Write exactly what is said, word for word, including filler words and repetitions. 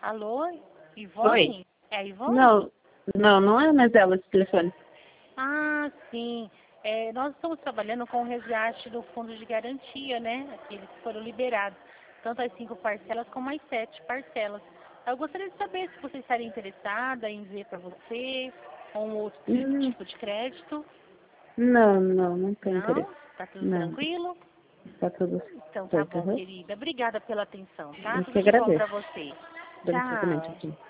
Alô, Oi. Ivone? É a Ivone? Não, não, não é mais ela esse telefone. Ah, sim. É, nós estamos trabalhando com o resgate do fundo de garantia, né? Aqueles que foram liberados. Tanto as cinco parcelas como as sete parcelas. Eu gostaria de saber se você estaria interessada em ver para você ou um outro Hum, tipo de crédito. Não, não, não tenho Não? interesse. Tá tudo Não, tranquilo? tá tudo Então tá certo. bom, Uhum. querida. Obrigada pela atenção, tá? Eu que Tudo de bom para agradeço. você. Dando tratamento Tchau. aqui.